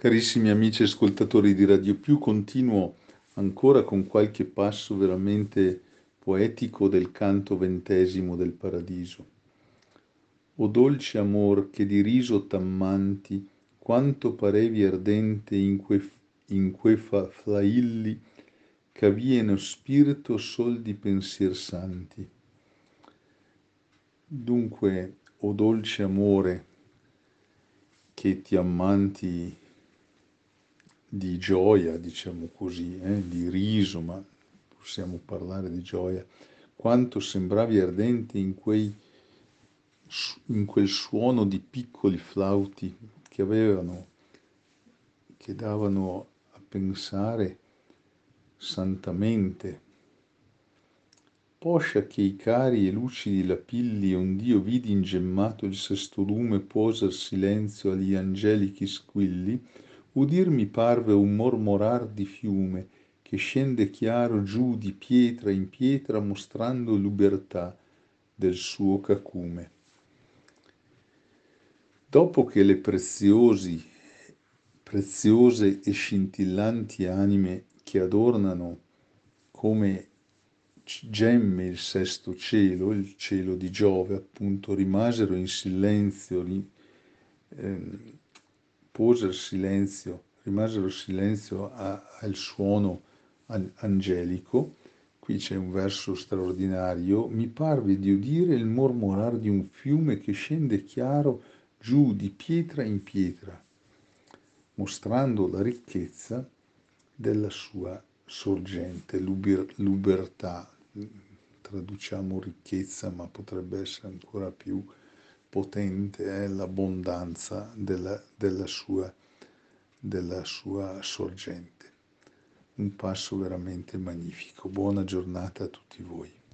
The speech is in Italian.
Carissimi amici ascoltatori di Radio Più, continuo ancora con qualche passo veramente poetico del canto XX del Paradiso. O dolce amor che di riso t'ammanti, quanto parevi ardente in que flailli ch'avie no spirito sol di pensier santi. Dunque, o dolce amore che ti ammanti di gioia, diciamo così, di riso, ma possiamo parlare di gioia, quanto sembravi ardente in quel suono di piccoli flauti che davano a pensare santamente. Poscia che i cari e lucidi lapilli ond'io vidi ingemmato il sesto lume poser silenzio agli angelichi squilli, udir mi parve un mormorar di fiume che scende chiaro giù di pietra in pietra mostrando l'ubertà del suo cacume. Dopo che le preziose e scintillanti anime che adornano come gemme il sesto cielo, il cielo di Giove, appunto, rimasero in silenzio, rimasero silenzio al suono angelico. Qui c'è un verso straordinario. Mi parve di udire il mormorar di un fiume che scende chiaro giù di pietra in pietra, mostrando la ricchezza della sua sorgente, l'ubertà. Traduciamo ricchezza, ma potrebbe essere ancora più potente, l'abbondanza della sua sorgente. Un passo veramente magnifico. Buona giornata a tutti voi.